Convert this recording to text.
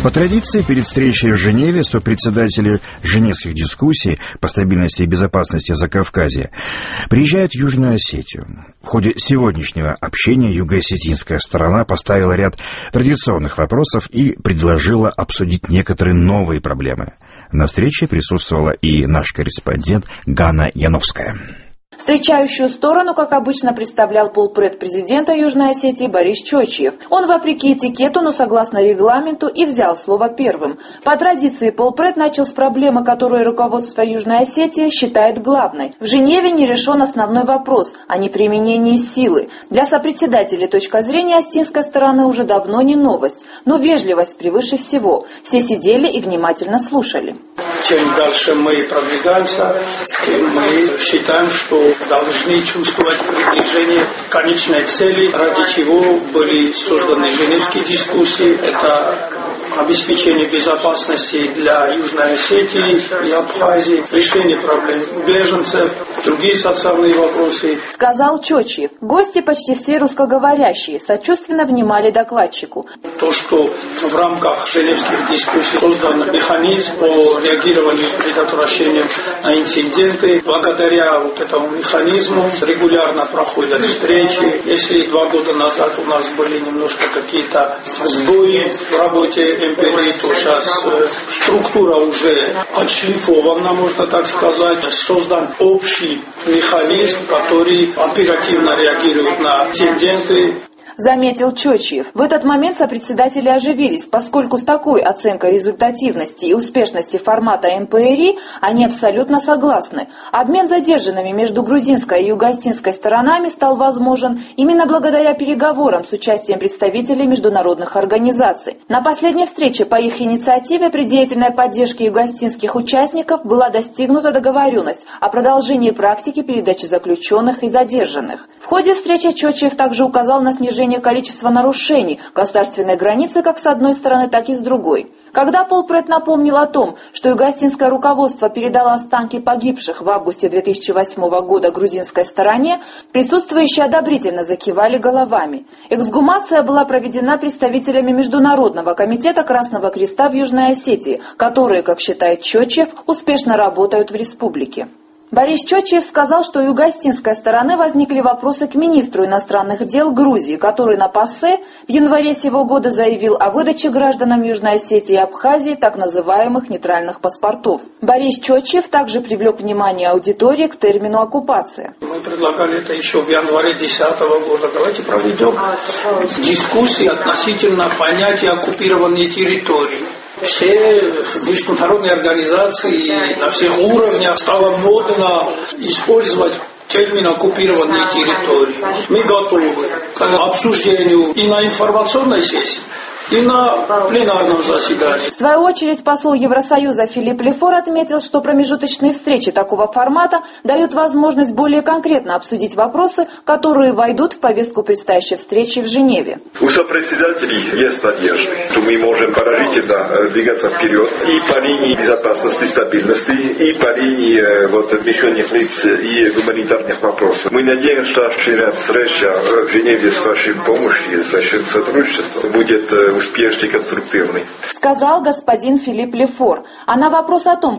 По традиции, перед встречей в Женеве сопредседатели женевских дискуссий по стабильности и безопасности Закавказья приезжают в Южную Осетию. В ходе сегодняшнего общения юго-осетинская сторона поставила ряд традиционных вопросов и предложила обсудить некоторые новые проблемы. На встрече присутствовала и наш корреспондент Ганна Яновская. Встречающую сторону, как обычно, представлял полпред президента Южной Осетии Борис Чочиев. Он, вопреки этикету, но согласно регламенту, и взял слово первым. По традиции, полпред начал с проблемы, которую руководство Южной Осетии считает главной. В Женеве не решен основной вопрос о неприменении силы. Для сопредседателей точка зрения осетинской стороны уже давно не новость, но вежливость превыше всего. Все сидели и внимательно слушали. Чем дальше мы продвигаемся, тем мы считаем, что должны чувствовать приближение к конечной цели, ради чего были созданы женевские дискуссии. Это обеспечение безопасности для Южной Осетии и Абхазии, решение проблем беженцев, другие социальные вопросы. Сказал Чочиев. Гости почти все русскоговорящие, сочувственно внимали докладчику. То, что в рамках женевских дискуссий создан механизм по реагированию и предотвращению на инциденты, благодаря вот этому механизму регулярно проходят встречи. Если 2 года назад у нас были немножко какие-то сбои в работе МПРИ, то сейчас структура уже отшлифована, можно так сказать. Создан общий механизм, который оперативно реагирует на инциденты. Заметил Чочиев. В этот момент сопредседатели оживились, поскольку с такой оценкой результативности и успешности формата МПРИ они абсолютно согласны. Обмен задержанными между грузинской и юго-осетинской сторонами стал возможен именно благодаря переговорам с участием представителей международных организаций. На последней встрече по их инициативе при деятельной поддержке юго-осетинских участников была достигнута договоренность о продолжении практики передачи заключенных и задержанных. В ходе встречи Чочиев также указал на снижение количества нарушений государственной границы как с одной стороны, так и с другой. Когда полпред напомнил о том, что юго-осетинское руководство передало останки погибших в августе 2008 года грузинской стороне, присутствующие одобрительно закивали головами. Эксгумация была проведена представителями Международного комитета Красного Креста в Южной Осетии, которые, как считает Чочиев, успешно работают в республике. Борис Чочиев сказал, что у юго-осетинской стороны возникли вопросы к министру иностранных дел Грузии, который на ПАСЕ в январе сего года заявил о выдаче гражданам Южной Осетии и Абхазии так называемых нейтральных паспортов. Борис Чочиев также привлек внимание аудитории к термину «оккупация». Мы предлагали это еще в январе 2010 года. Давайте проведем дискуссии относительно понятия оккупированной территории. Все международные организации на всех уровнях стало модно использовать термин «оккупированные территории». Мы готовы к обсуждению и на информационной сессии, и на пленарном заседании. В свою очередь посол Евросоюза Филипп Лефор отметил, что промежуточные встречи такого формата дают возможность более конкретно обсудить вопросы, которые войдут в повестку предстоящей встречи в Женеве. У сопредседателей есть надежда, что мы можем положительно двигаться вперед и по линии безопасности, стабильности, и по линии отмещенных лиц и гуманитарных вопросов. Мы надеемся, что вчера встреча в Женеве с вашей помощью, с вашим сотрудничеством будет успешный, конструктивный. Сказал господин Филипп Лефор. А на вопрос о том,